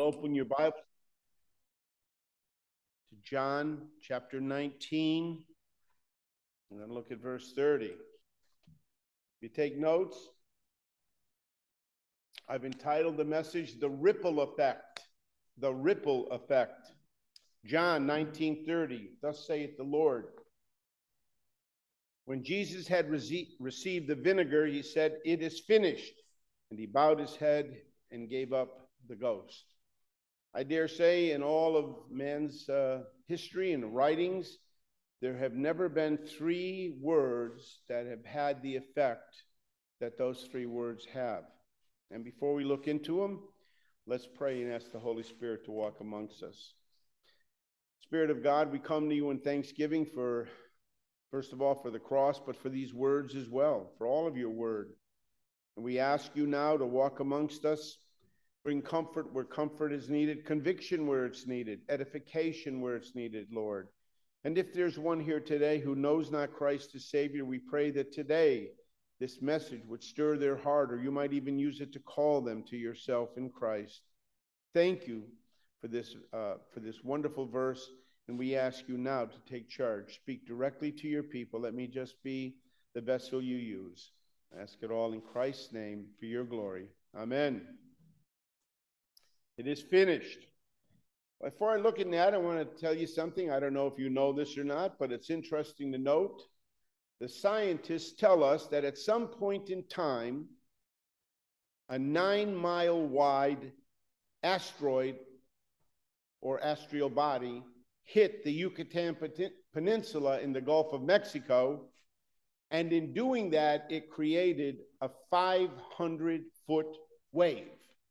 open your Bible to John chapter 19. I'm going to look at verse 30. If you take notes, I've entitled the message, The Ripple Effect. The Ripple Effect. John 19:30, thus saith the Lord. When Jesus had received the vinegar, he said, "It is finished." And he bowed his head and gave up the ghost. I dare say in all of man's history and writings, there have never been three words that have had the effect that those three words have. And before we look into them, let's pray and ask the Holy Spirit to walk amongst us. Spirit of God, we come to you in thanksgiving for, first of all, for the cross, but for these words as well, for all of your word. And we ask you now to walk amongst us, bring comfort where comfort is needed, conviction where it's needed, edification where it's needed, Lord. And if there's one here today who knows not Christ as Savior, we pray that today this message would stir their heart, or you might even use it to call them to yourself in Christ. Thank you for this wonderful verse, and we ask you now to take charge. Speak directly to your people. Let me just be the vessel you use. I ask it all in Christ's name for your glory. Amen. It is finished. Before I look at that, I want to tell you something. I don't know if you know this or not, but it's interesting to note. The scientists tell us that at some point in time, a 9-mile wide asteroid or asteroidal body hit the Yucatan Peninsula in the Gulf of Mexico. And in doing that, it created a 500-foot wave.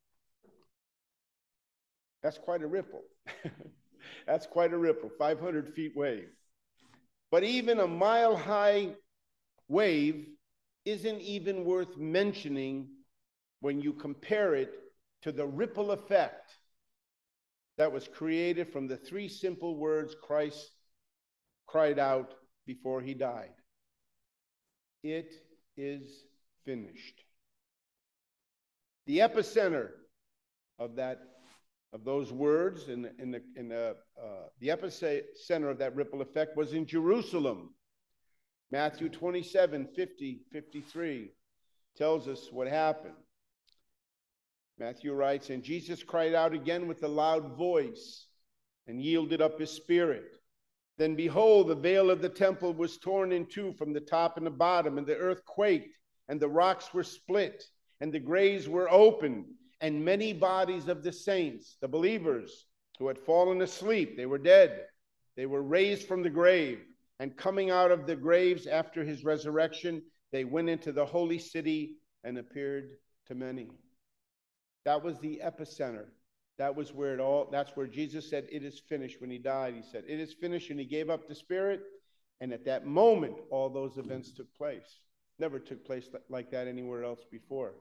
That's quite a ripple. That's quite a ripple, 500 feet wave. But even a mile-high wave isn't even worth mentioning when you compare it to the ripple effect that was created from the three simple words Christ cried out before he died. It is finished. The epicenter of those words and the epicenter of that ripple effect was in Jerusalem. Matthew 27:50-53 tells us what happened. Matthew writes, "And Jesus cried out again with a loud voice and yielded up his spirit. Then behold, the veil of the temple was torn in two from the top and the bottom, and the earth quaked, and the rocks were split, and the graves were opened, and many bodies of the saints, the believers who had fallen asleep, they were dead, they were raised from the grave, and coming out of the graves after his resurrection, they went into the holy city and appeared to many." That was the epicenter. That's where Jesus said, "It is finished." When he died, he said, "It is finished," and he gave up the spirit. And at that moment, all those events took place. Never took place like that anywhere else before.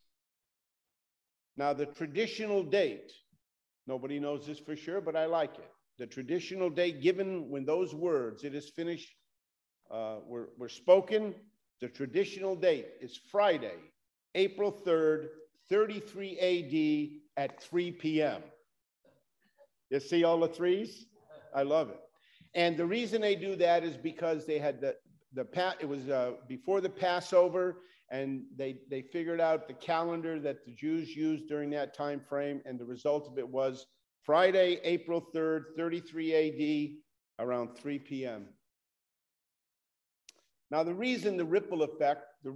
Now, the traditional date, nobody knows this for sure, but I like it. The traditional date given when those words, "It is finished," were spoken, the traditional date is Friday, April 3rd, 33 AD at 3 p.m. You see all the threes? I love it. And the reason they do that is because they had it was before the Passover, and they figured out the calendar that the Jews used during that time frame, and the result of it was Friday, April 3rd, 33 AD, around 3 p.m. Now, the reason the ripple effect, the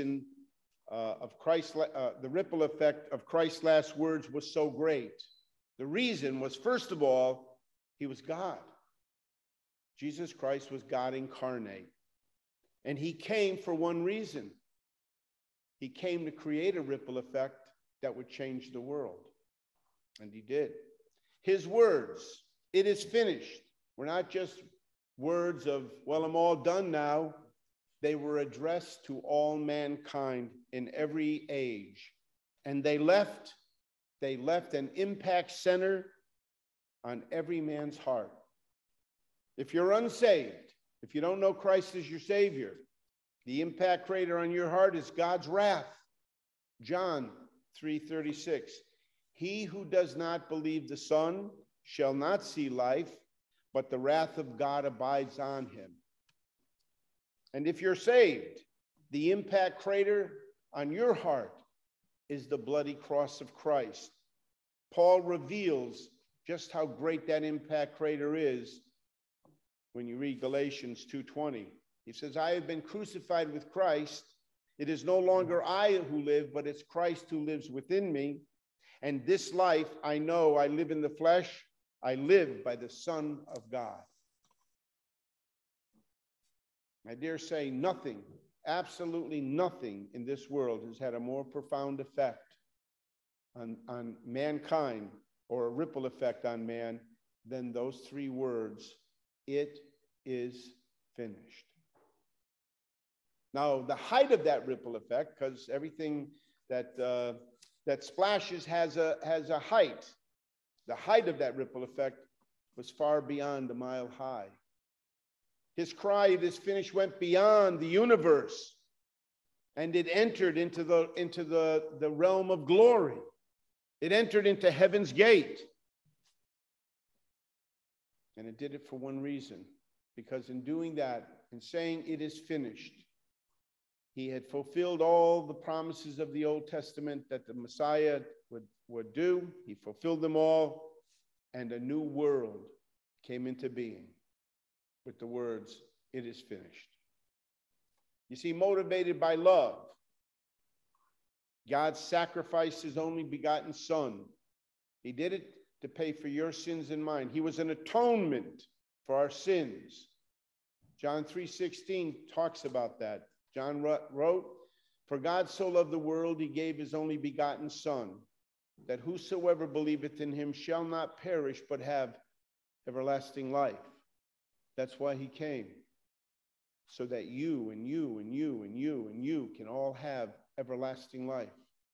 ripple effect of Christ's last words was so great. The reason was, first of all, he was God. Jesus Christ was God incarnate. And he came for one reason. He came to create a ripple effect that would change the world. And he did. His words, "It is finished," were not just words of, "Well, I'm all done now." They were addressed to all mankind in every age. And they left an impact center on every man's heart. If you're unsaved, if you don't know Christ as your Savior, the impact crater on your heart is God's wrath. John 3:36. He who does not believe the Son shall not see life, but the wrath of God abides on him. And if you're saved, the impact crater on your heart is the bloody cross of Christ. Paul reveals just how great that impact crater is when you read Galatians 2:20. He says, I have been crucified with Christ. It is no longer I who live, but it's Christ who lives within me. And this life I know I live in the flesh. I live by the Son of God. I dare say nothing, absolutely nothing in this world has had a more profound effect on mankind, or a ripple effect on man, than those three words, it is finished. Now, the height of that ripple effect, because everything that splashes has a height. The height of that ripple effect was far beyond a mile high. His cry, it is finished, went beyond the universe, and it entered into the realm of glory. It entered into heaven's gate. And it did it for one reason, because in doing that, in saying it is finished, he had fulfilled all the promises of the Old Testament that the Messiah would do. He fulfilled them all, and a new world came into being with the words, it is finished. You see, motivated by love, God sacrificed his only begotten Son. He did it to pay for your sins and mine. He was an atonement for our sins. John 3:16 talks about that. John wrote, for God so loved the world, he gave his only begotten Son, that whosoever believeth in him shall not perish, but have everlasting life. That's why he came, so that you and you and you and you and you can all have everlasting life.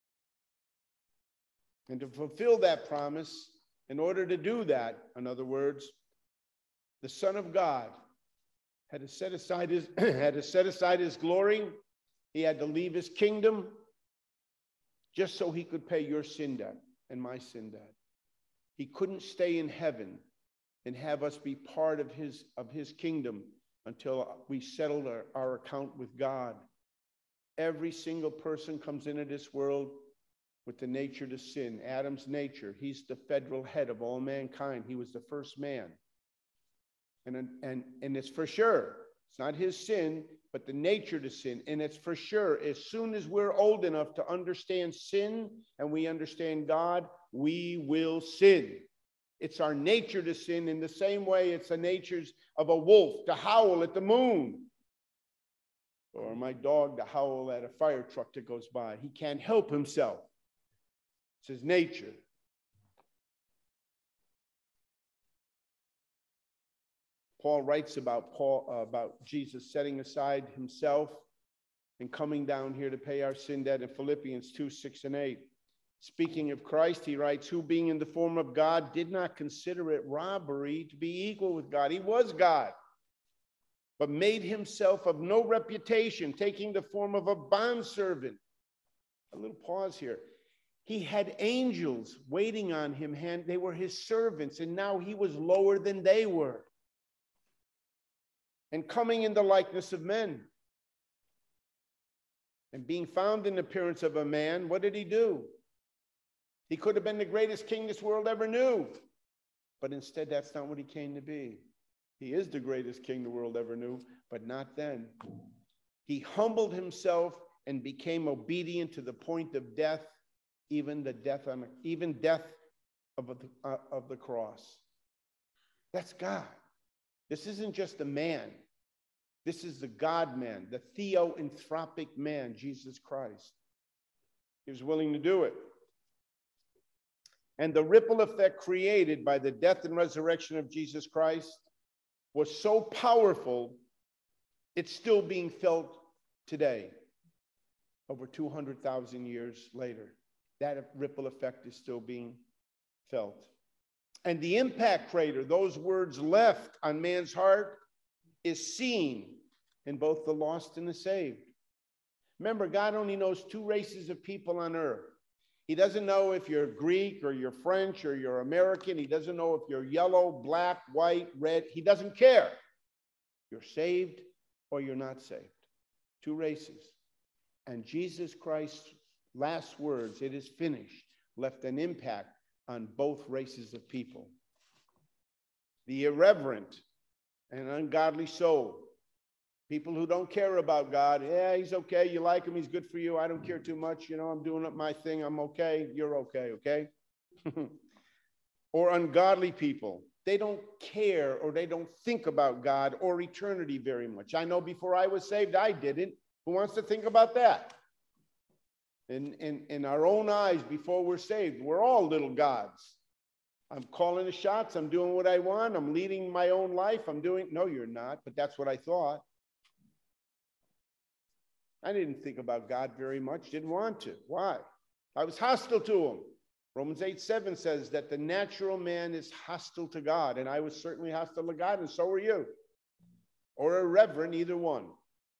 And to fulfill that promise, in order to do that, in other words, the Son of God had to set aside his glory. He had to leave his kingdom just so he could pay your sin debt and my sin debt. He couldn't stay in heaven and have us be part of his kingdom until we settled our account with God. Every single person comes into this world with the nature to sin, Adam's nature. He's the federal head of all mankind. He was the first man. And it's for sure, it's not his sin, but the nature to sin. And it's for sure, as soon as we're old enough to understand sin and we understand God, we will sin. It's our nature to sin, in the same way it's the natures of a wolf to howl at the moon, or my dog to howl at a fire truck that goes by. He can't help himself. It's his nature. Paul writes about Jesus setting aside himself and coming down here to pay our sin debt in Philippians 2:6-8. Speaking of Christ, he writes, who being in the form of God did not consider it robbery to be equal with God. He was God, but made himself of no reputation, taking the form of a bondservant. A little pause here. He had angels waiting on him. They were his servants, and now he was lower than they were. And coming in the likeness of men. And being found in appearance of a man, what did he do? He could have been the greatest king this world ever knew. But instead, that's not what he came to be. He is the greatest king the world ever knew, but not then. He humbled himself and became obedient to the point of death, even death of the cross. That's God. This isn't just a man. This is the God-man, the theoanthropic man, Jesus Christ. He was willing to do it. And the ripple effect created by the death and resurrection of Jesus Christ was so powerful, it's still being felt today, over 200,000 years later. That ripple effect is still being felt. And the impact crater those words left on man's heart is seen in both the lost and the saved. Remember, God only knows two races of people on earth. He doesn't know if you're Greek or you're French or you're American. He doesn't know if you're yellow, black, white, red. He doesn't care. You're saved or you're not saved. Two races. And Jesus Christ's last words, "It is finished," left an impact on both races of people. The irreverent and ungodly soul. People who don't care about God. Yeah, he's okay. You like him. He's good for you. I don't care too much. I'm doing up my thing. I'm okay. You're okay, okay? Or ungodly people. They don't care or they don't think about God or eternity very much. I know before I was saved, I didn't. Who wants to think about that? In our own eyes, before we're saved, we're all little gods. I'm calling the shots. I'm doing what I want. I'm leading my own life. No, you're not, but that's what I thought. I didn't think about God very much, didn't want to. Why? I was hostile to him. Romans 8:7 says that the natural man is hostile to God, and I was certainly hostile to God, and so were you. Or irreverent, either one.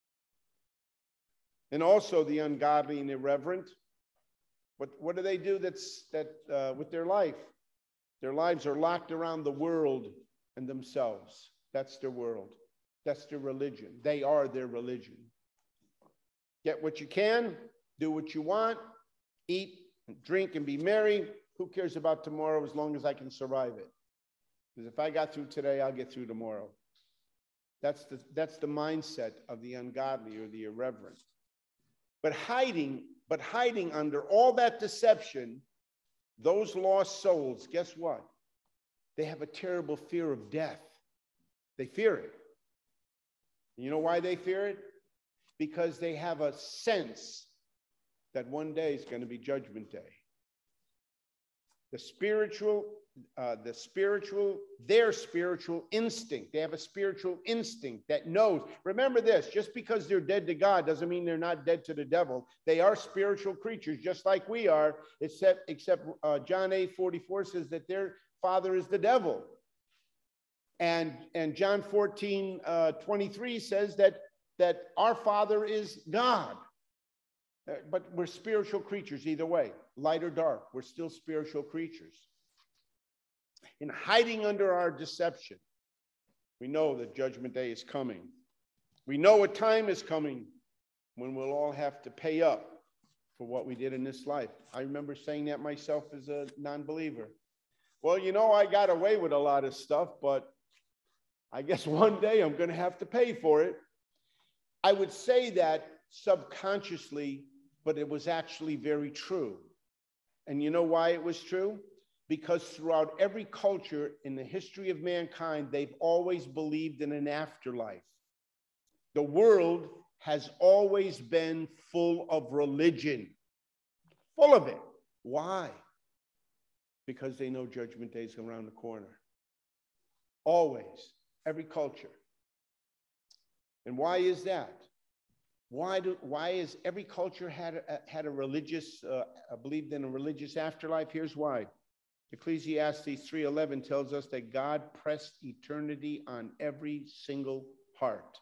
And also the ungodly and irreverent. What do they do with their life? Their lives are locked around the world and themselves. That's their world. That's their religion. They are their religion. Get what you can, do what you want, eat, drink, and be merry. Who cares about tomorrow as long as I can survive it? Because if I got through today, I'll get through tomorrow. That's the mindset of the ungodly or the irreverent. But hiding under all that deception, those lost souls, guess what? They have a terrible fear of death. They fear it. You know why they fear it? Because they have a sense that one day is going to be Judgment Day. Their spiritual instinct. They have a spiritual instinct that knows. Remember this, just because they're dead to God doesn't mean they're not dead to the devil. They are spiritual creatures just like we are, except John 8:44 says that their father is the devil. And John 14:23 says that our Father is God. But we're spiritual creatures either way, light or dark. We're still spiritual creatures. In hiding under our deception, we know that Judgment Day is coming. We know a time is coming when we'll all have to pay up for what we did in this life. I remember saying that myself as a non-believer. Well, I got away with a lot of stuff, but I guess one day I'm going to have to pay for it. I would say that subconsciously, but it was actually very true. And you know why it was true? Because throughout every culture in the history of mankind, they've always believed in an afterlife. The world has always been full of religion, full of it. Why? Because they know Judgment Day is around the corner. Always, every culture. And why is that? Why is every culture had a religious, believed in a religious afterlife? Here's why. Ecclesiastes 3:11 tells us that God pressed eternity on every single heart.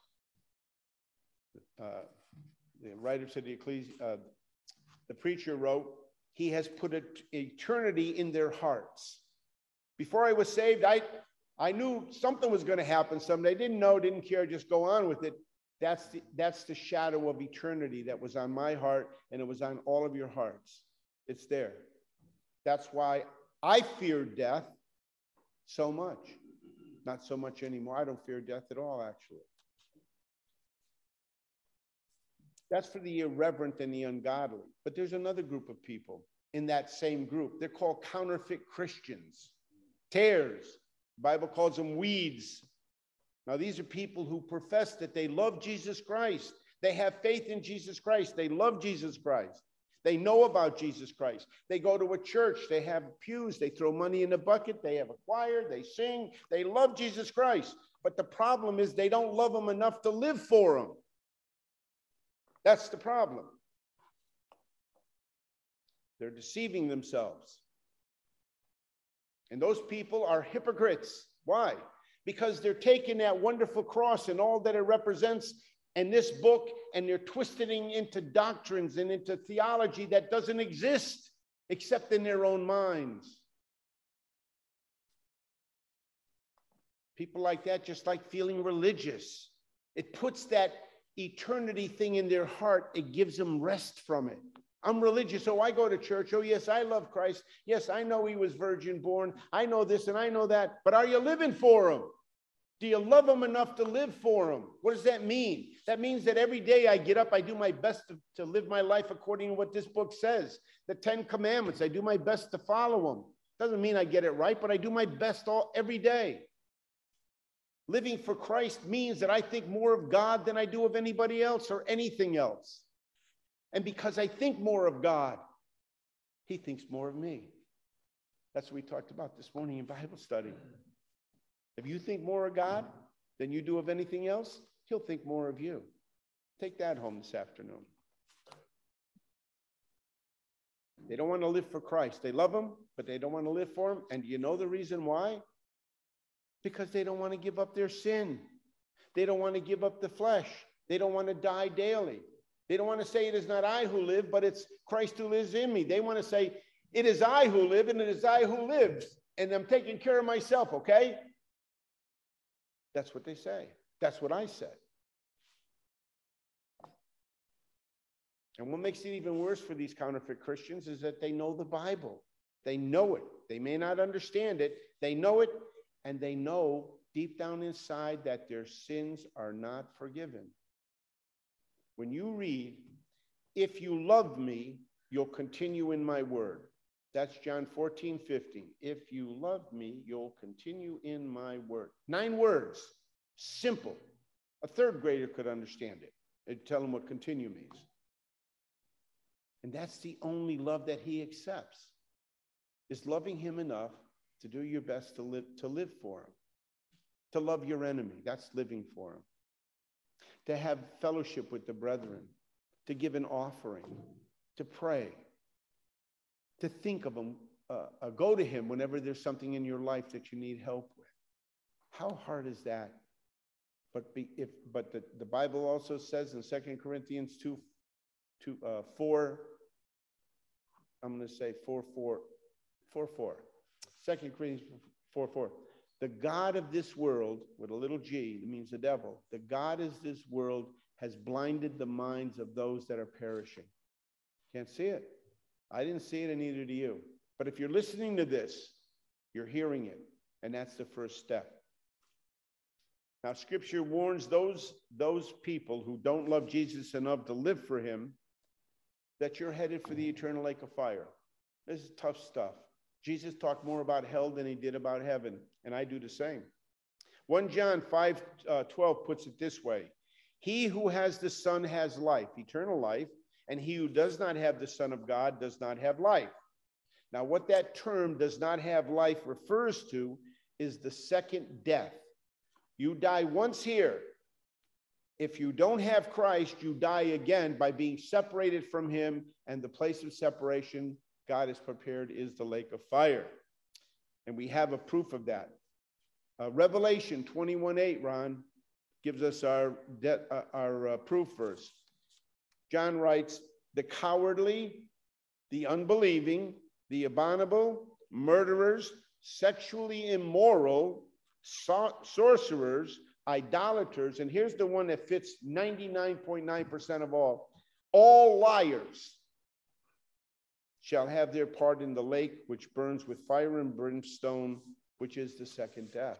The writer said the preacher wrote, he has put eternity in their hearts. Before I was saved, I knew something was going to happen someday. Didn't know, didn't care, just go on with it. That's the shadow of eternity that was on my heart, and it was on all of your hearts. It's there. That's why I feared death so much. Not so much anymore. I don't fear death at all, actually. That's for the irreverent and the ungodly. But there's another group of people in that same group. They're called counterfeit Christians. Tares. The Bible calls them weeds. Now, these are people who profess that they love Jesus Christ. They have faith in Jesus Christ. They love Jesus Christ. They know about Jesus Christ. They go to a church. They have pews. They throw money in the bucket. They have a choir. They sing. They love Jesus Christ. But the problem is they don't love him enough to live for him. That's the problem. They're deceiving themselves. And those people are hypocrites. Why? Because they're taking that wonderful cross and all that it represents in this book, and they're twisting into doctrines and into theology that doesn't exist. except in their own minds. People like that just like feeling religious. It puts that eternity thing in their heart. It gives them rest from it. I'm religious. Oh, I go to church. Oh, yes, I love Christ. Yes, I know he was virgin born. I know this and I know that. But are you living for him? Do you love him enough to live for him? What does that mean? That means that every day I get up, I do my best to live my life according to what this book says. The 10 Commandments, I do my best to follow them. Doesn't mean I get it right, but I do my best every day. Living for Christ means that I think more of God than I do of anybody else or anything else. And because I think more of God, he thinks more of me. That's what we talked about this morning in Bible study. If you think more of God than you do of anything else, he'll think more of you. Take that home this afternoon. They don't want to live for Christ. They love him, but they don't want to live for him. And you know the reason why? Because they don't want to give up their sin. They don't want to give up the flesh. They don't want to die daily. They don't want to say it is not I who live, but it's Christ who lives in me. They want to say it is I who live and it is I who lives. And I'm taking care of myself, okay? That's what they say. That's what I said. And what makes it even worse for these counterfeit Christians is that they know the Bible. They know it. They may not understand it. They know it. And they know deep down inside that their sins are not forgiven. When you read, if you love me, you'll continue in my word. That's John 14:15. If you love me, you'll continue in my word. 9 words, simple. A third grader could understand it. It'd tell them what continue means. And that's the only love that he accepts, is loving him enough to do your best to live for him, to love your enemy. That's living for him. To have fellowship with the brethren, to give an offering, to pray, to think of him, go to him whenever there's something in your life that you need help with. How hard is that? But the Bible also says in 2 Corinthians 4, I'm going to say 4:4. 2 Corinthians 4:4. The God of this world, with a little g, it means the devil. The God of this world has blinded the minds of those that are perishing. Can't see it. I didn't see it, and neither do you. But if you're listening to this, you're hearing it, and that's the first step. Now, Scripture warns those people who don't love Jesus enough to live for him that you're headed for the eternal lake of fire. This is tough stuff. Jesus talked more about hell than he did about heaven, and I do the same. 1 John 5:12 puts it this way. He who has the Son has life, eternal life, and he who does not have the Son of God does not have life. Now, what that term does not have life refers to is the second death. You die once here. If you don't have Christ, you die again by being separated from him, and the place of separation God has prepared is the lake of fire. And we have a proof of that. Revelation 21:8, Ron, gives us our proof verse. John writes, the cowardly, the unbelieving, the abominable, murderers, sexually immoral, sorcerers, idolaters, and here's the one that fits 99.9% of all liars shall have their part in the lake which burns with fire and brimstone, which is the second death.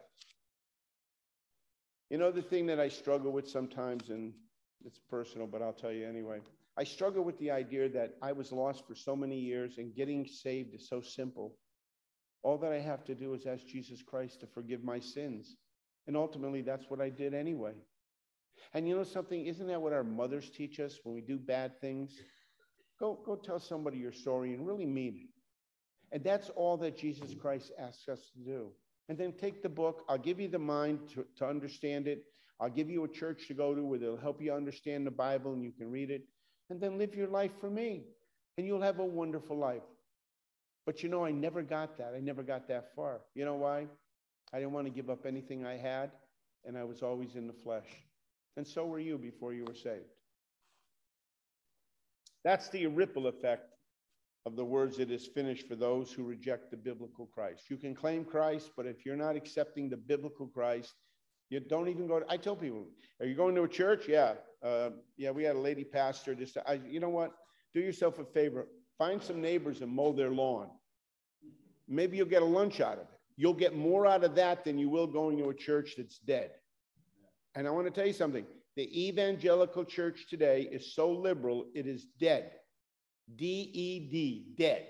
You know, the thing that I struggle with sometimes, and it's personal, but I'll tell you anyway. I struggle with the idea that I was lost for so many years and getting saved is so simple. All that I have to do is ask Jesus Christ to forgive my sins. And ultimately, that's what I did anyway. And you know something? Isn't that what our mothers teach us when we do bad things? Go tell somebody you're sorry and really mean it. And that's all that Jesus Christ asks us to do. And then take the book. I'll give you the mind to understand it. I'll give you a church to go to where they'll help you understand the Bible and you can read it. And then live your life for me. And you'll have a wonderful life. But you know, I never got that. I never got that far. You know why? I didn't want to give up anything I had. And I was always in the flesh. And so were you before you were saved. That's the ripple effect of the words, it is finished, for those who reject the biblical Christ. You can claim Christ, but if you're not accepting the biblical Christ, you don't even go to, I tell people, are you going to a church? Yeah. Yeah, we had a lady pastor. You know what? Do yourself a favor. Find some neighbors and mow their lawn. Maybe you'll get a lunch out of it. You'll get more out of that than you will going to a church that's dead. And I want to tell you something. The evangelical church today is so liberal, it is dead. D-E-D, dead.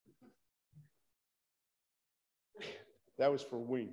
That was for wink.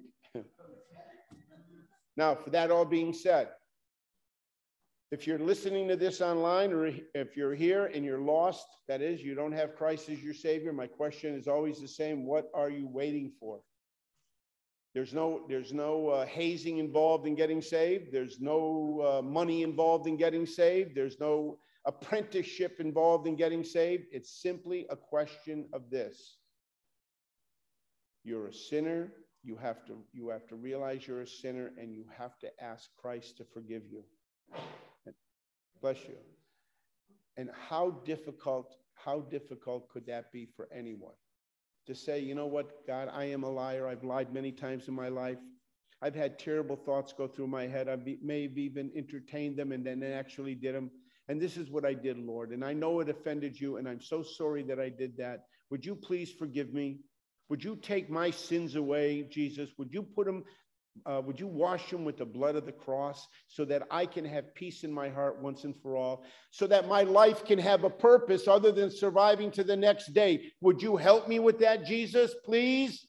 Now, for that all being said, if you're listening to this online, or if you're here and you're lost, that is, you don't have Christ as your Savior, my question is always the same. What are you waiting for? There's no hazing involved in getting saved. There's no money involved in getting saved. There's no apprenticeship involved in getting saved. It's simply a question of this. You're a sinner. You have to realize you're a sinner, and you have to ask Christ to forgive you. Bless you. And how difficult could that be for anyone? To say, you know what, God, I am a liar. I've lied many times in my life. I've had terrible thoughts go through my head. I may have even entertained them and then actually did them. And this is what I did, Lord. And I know it offended you, and I'm so sorry that I did that. Would you please forgive me? Would you take my sins away, Jesus? Would you put them, would you wash them with the blood of the cross so that I can have peace in my heart once and for all, so that my life can have a purpose other than surviving to the next day? Would you help me with that, Jesus, please?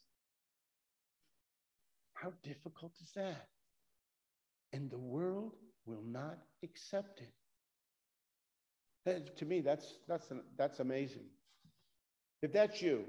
How difficult is that? And the world will not accept it. To me, that's amazing. If that's you,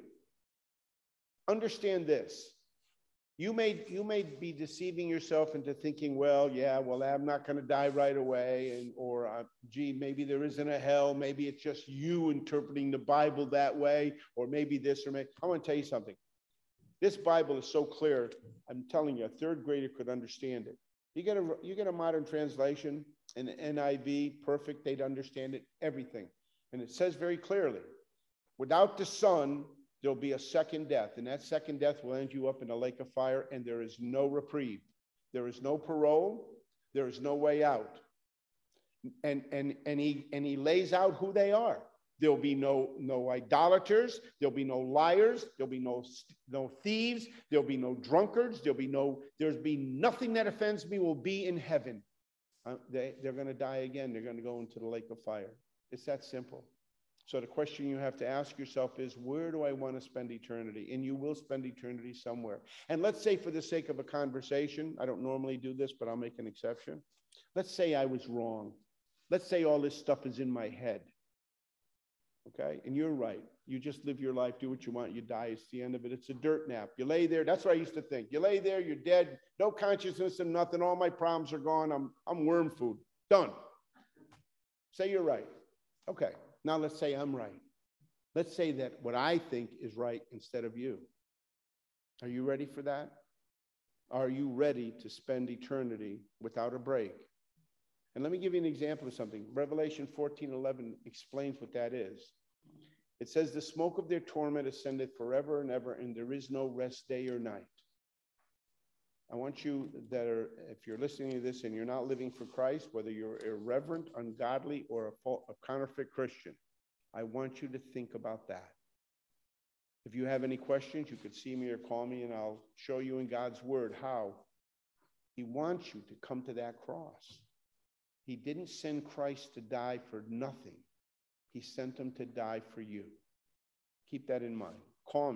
understand this. You may be deceiving yourself into thinking, well, I'm not going to die right away, gee, maybe there isn't a hell. Maybe it's just you interpreting the Bible that way, or maybe this, or maybe. I want to tell you something. This Bible is so clear. I'm telling you, a third grader could understand it. You get a modern translation, an NIV, perfect. They'd understand it, everything. And it says very clearly, without the Son, there'll be a second death, and that second death will end you up in a lake of fire, and there is no reprieve. There is no parole. There is no way out. And he lays out who they are. There'll be no idolaters. There'll be no liars. There'll be no thieves. There'll be no drunkards. There'll be nothing that offends me will be in heaven. They're going to die again. They're going to go into the lake of fire. It's that simple. So the question you have to ask yourself is, where do I want to spend eternity? And you will spend eternity somewhere. And let's say, for the sake of a conversation, I don't normally do this, but I'll make an exception. Let's say I was wrong. Let's say all this stuff is in my head. Okay? And you're right. You just live your life, do what you want, you die. It's the end of it. It's a dirt nap. You lay there. That's what I used to think. You lay there, you're dead, no consciousness and nothing. All my problems are gone. I'm worm food. Done. Say you're right. Okay. Now let's say I'm right. Let's say that what I think is right instead of you. Are you ready for that? Are you ready to spend eternity without a break? And let me give you an example of something. Revelation 14:11 explains what that is. It says, the smoke of their torment ascended forever and ever, and there is no rest day or night. I want you if you're listening to this and you're not living for Christ, whether you're irreverent, ungodly, or a counterfeit Christian, I want you to think about that. If you have any questions, you could see me or call me, and I'll show you in God's word how he wants you to come to that cross. He didn't send Christ to die for nothing. He sent him to die for you. Keep that in mind. Call me.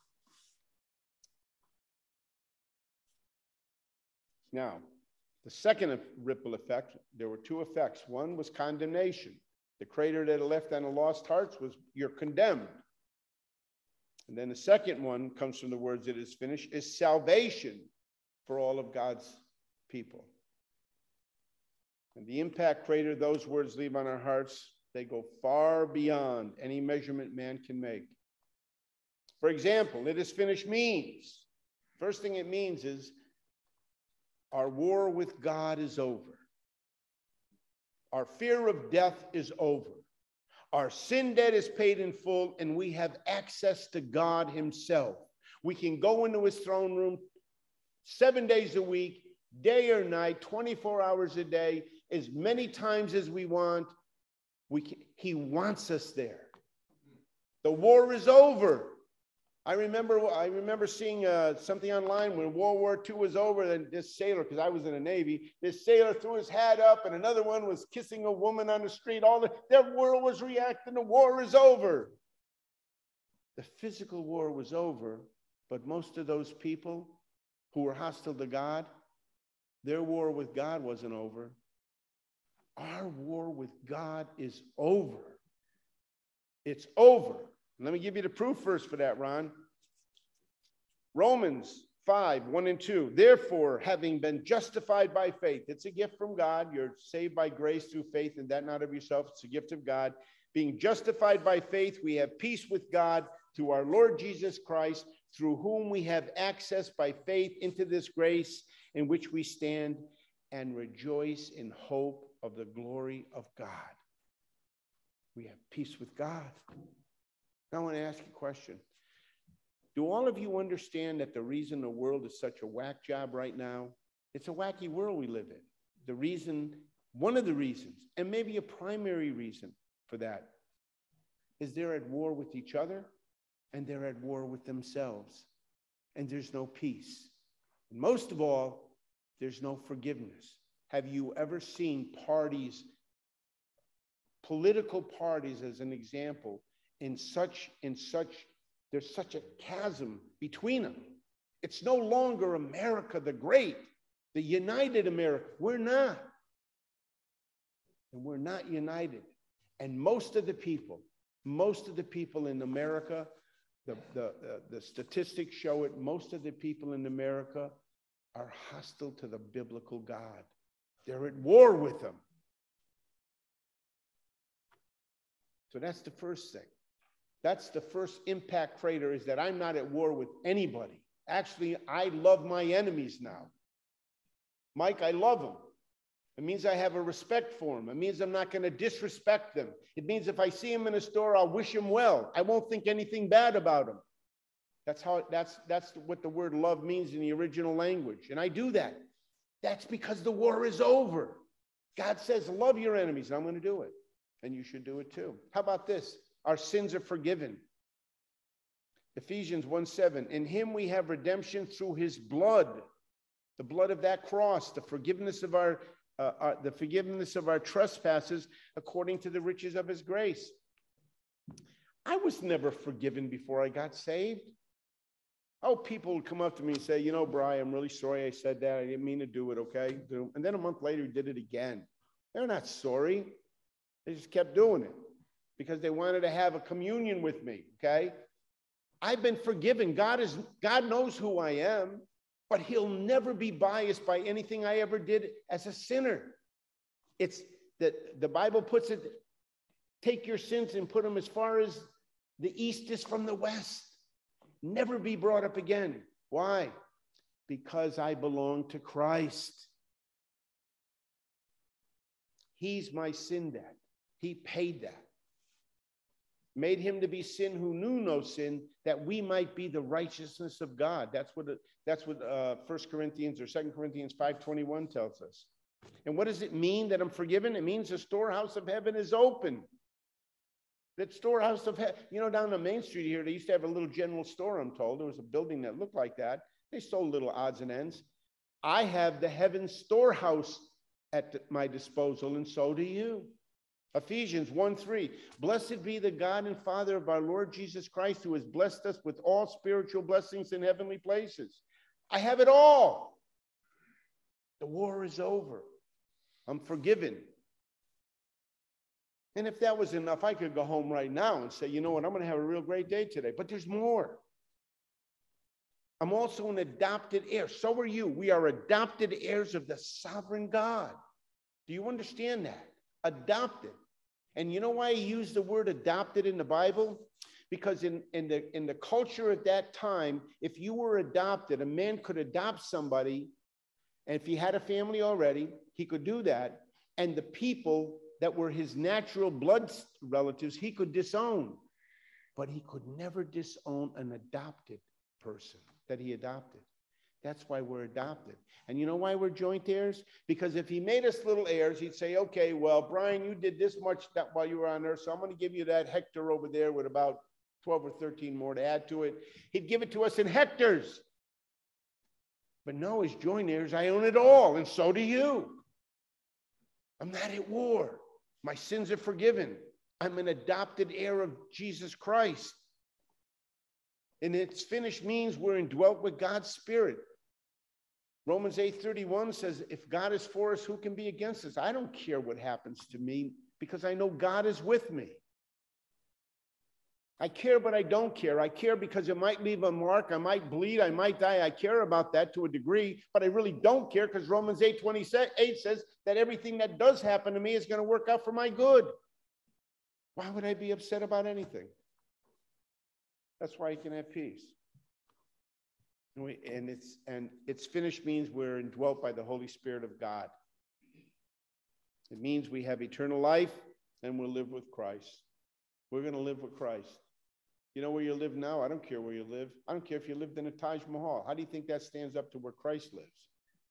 Now, the second ripple effect, there were two effects. One was condemnation. The crater that left on the lost hearts was, you're condemned. And then the second one comes from the words, it is finished, is salvation for all of God's people. And the impact crater those words leave on our hearts, they go far beyond any measurement man can make. For example, it is finished means, first thing it means is our war with God is over. Our fear of death is over. Our sin debt is paid in full, and we have access to God himself. We can go into his throne room 7 days a week, day or night, 24 hours a day, as many times as we want. He wants us there. The war is over. I remember seeing something online when World War II was over, and this sailor, because I was in the Navy, this sailor threw his hat up, and another one was kissing a woman on the street. Their world was reacting. The war is over. The physical war was over, but most of those people who were hostile to God, their war with God wasn't over. Our war with God is over. It's over. Let me give you the proof first for that, Ron. Romans 5, 1 and 2. Therefore, having been justified by faith, it's a gift from God. You're saved by grace through faith, and that not of yourself. It's a gift of God. Being justified by faith, we have peace with God through our Lord Jesus Christ, through whom we have access by faith into this grace in which we stand and rejoice in hope of the glory of God. We have peace with God. Now I want to ask you a question. Do all of you understand that the reason the world is such a whack job right now? It's a wacky world we live in. The reason, one of the reasons, and maybe a primary reason for that, is they're at war with each other and they're at war with themselves. And there's no peace. And most of all, there's no forgiveness. Have you ever seen parties, political parties as an example, there's such a chasm between them. It's no longer America the Great, the united America. We're not. And we're not united. And most of the people in America, the statistics show it, most of the people in America are hostile to the biblical God. They're at war with them. So that's the first thing. That's the first impact crater, is that I'm not at war with anybody. Actually, I love my enemies now. Mike, I love them. It means I have a respect for them. It means I'm not going to disrespect them. It means if I see them in a store, I'll wish them well. I won't think anything bad about them. That's what the word love means in the original language. And I do that. That's because the war is over. God says, love your enemies. And I'm going to do it. And you should do it too. How about this? Our sins are forgiven. Ephesians 1:7. In him we have redemption through his blood, the blood of that cross, the forgiveness of our trespasses according to the riches of his grace. I was never forgiven before I got saved. Oh, people would come up to me and say, Brian, I'm really sorry I said that. I didn't mean to do it, okay? And then a month later, he did it again. They're not sorry. They just kept doing it because they wanted to have a communion with me, okay? I've been forgiven. God knows who I am, but he'll never be biased by anything I ever did as a sinner. It's that the Bible puts it, take your sins and put them as far as the east is from the west. Never be brought up again. Why? Because I belong to Christ. He's my sin debt. He paid that. Made him to be sin who knew no sin, that we might be the righteousness of God. That's what 1 Corinthians or 2 Corinthians 5:21 tells us. And what does it mean that I'm forgiven? It means the storehouse of heaven is open. That storehouse of heaven, down on Main Street here, they used to have a little general store, I'm told. There was a building that looked like that. They sold little odds and ends. I have the heaven storehouse at my disposal, and so do you. Ephesians 1:3. Blessed be the God and Father of our Lord Jesus Christ, who has blessed us with all spiritual blessings in heavenly places. I have it all. The war is over. I'm forgiven. And if that was enough, I could go home right now and say, you know what, I'm going to have a real great day today. But there's more. I'm also an adopted heir. So are you. We are adopted heirs of the sovereign God. Do you understand that? Adopted. And you know why he used the word adopted in the Bible? Because in the culture at that time, if you were adopted, a man could adopt somebody, and if he had a family already, he could do that, and the people that were his natural blood relatives, he could disown. But he could never disown an adopted person that he adopted. That's why we're adopted. And you know why we're joint heirs? Because if he made us little heirs, he'd say, okay, well, Brian, you did this much that while you were on earth, so I'm going to give you that hectare over there with about 12 or 13 more to add to it. He'd give it to us in hectares. But no, as joint heirs, I own it all, and so do you. I'm not at war. My sins are forgiven. I'm an adopted heir of Jesus Christ. And it's finished means we're indwelt with God's Spirit. Romans 8:31 says, if God is for us, who can be against us? I don't care what happens to me because I know God is with me. I care, but I don't care. I care because it might leave a mark. I might bleed. I might die. I care about that to a degree, but I really don't care because Romans 8:28 says that everything that does happen to me is going to work out for my good. Why would I be upset about anything? That's why you can have peace. And it's finished means we're indwelt by the Holy Spirit of God. It means we have eternal life and we'll live with Christ. We're going to live with Christ. You know where you live now? I don't care where you live. I don't care if you lived in a Taj Mahal. How do you think that stands up to where Christ lives?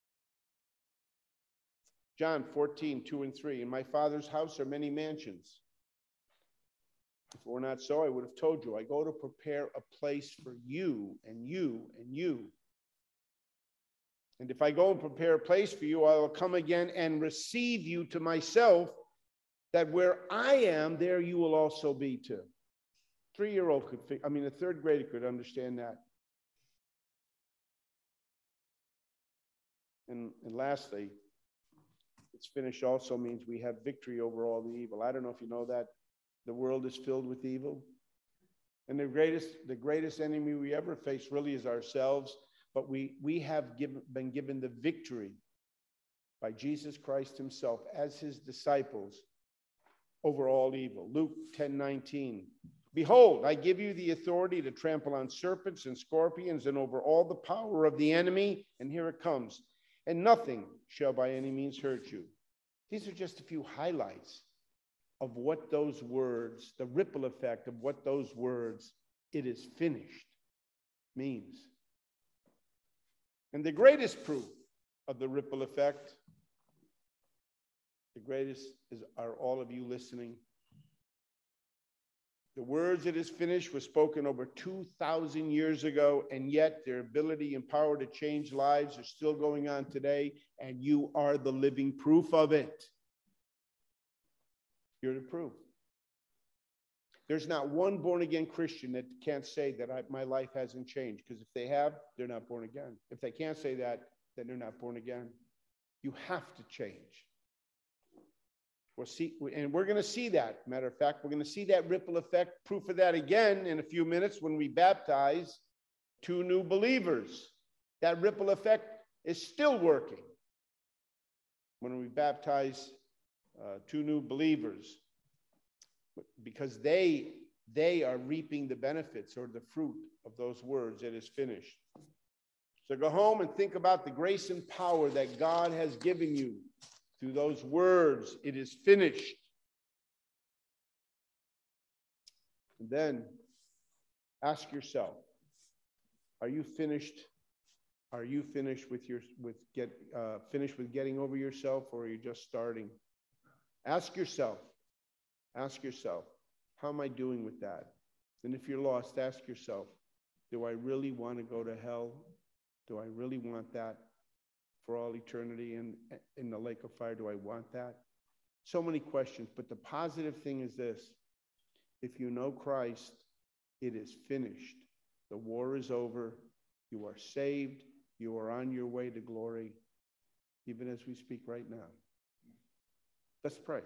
John 14:2-3. In my Father's house are many mansions. If it were not so, I would have told you. I go to prepare a place for you and you and you. And if I go and prepare a place for you, I will come again and receive you to myself, that where I am, there you will also be too. A 3rd grader could understand that. And lastly, it's finished also means we have victory over all the evil. I don't know if you know that. The world is filled with evil. And the greatest enemy we ever face really is ourselves. But we have been given the victory by Jesus Christ himself as his disciples over all evil. Luke 10:19. Behold, I give you the authority to trample on serpents and scorpions and over all the power of the enemy. And here it comes. And nothing shall by any means hurt you. These are just a few highlights of what those words, the ripple effect of what those words, it is finished, means. And the greatest proof of the ripple effect, the greatest are all of you listening. The words "it is finished" were spoken over 2,000 years ago, and yet their ability and power to change lives are still going on today, and you are the living proof of it. You're the proof. There's not one born-again Christian that can't say that my life hasn't changed, because if they have, they're not born again. If they can't say that, then they're not born again. You have to change. And we're going to see that. Matter of fact, we're going to see that ripple effect, proof of that again in a few minutes when we baptize 2 new believers. That ripple effect is still working when we baptize 2 new believers, because they are reaping the benefits or the fruit of those words, "it is finished." So go home and think about the grace and power that God has given you through those words, "it is finished." And then ask yourself, are you finished? Are you finished with getting over yourself, or are you just starting? Ask yourself, how am I doing with that? And if you're lost, ask yourself, do I really want to go to hell? Do I really want that for all eternity in the lake of fire? Do I want that? So many questions, but the positive thing is this: if you know Christ, it is finished. The war is over. You are saved. You are on your way to glory, even as we speak right now. Let's pray.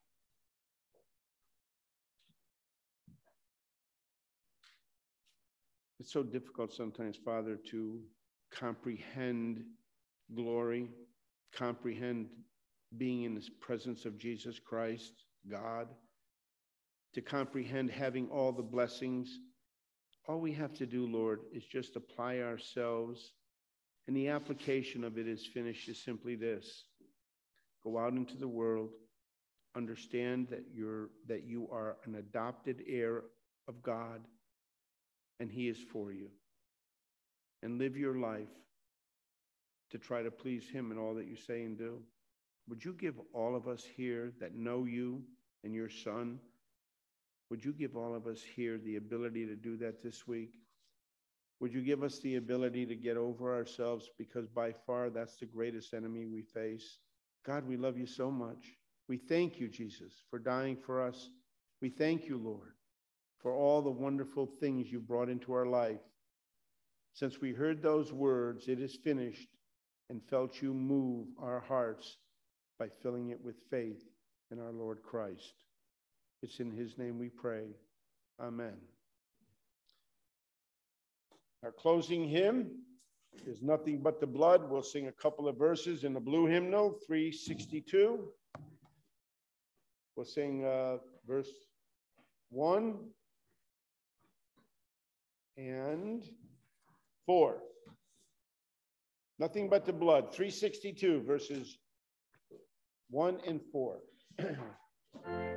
It's so difficult sometimes, Father, to comprehend glory, comprehend being in the presence of Jesus Christ, God, to comprehend having all the blessings. All we have to do, Lord, is just apply ourselves. And the application of "it is finished" is simply this: go out into the world, understand that you are an adopted heir of God, and He is for you. And live your life to try to please Him in all that you say and do. Would you give all of us here that know you and your Son, would you give all of us here the ability to do that this week? Would you give us the ability to get over ourselves, because by far that's the greatest enemy we face? God, we love you so much. We thank you, Jesus, for dying for us. We thank you, Lord, for all the wonderful things you brought into our life. Since we heard those words, "It is finished," and felt you move our hearts by filling it with faith in our Lord Christ. It's in His name we pray. Amen. Our closing hymn is Nothing But the Blood. We'll sing a couple of verses in the blue hymnal, 362. We'll sing verse 1 and 4. Nothing But the Blood, 362, verses 1 and 4.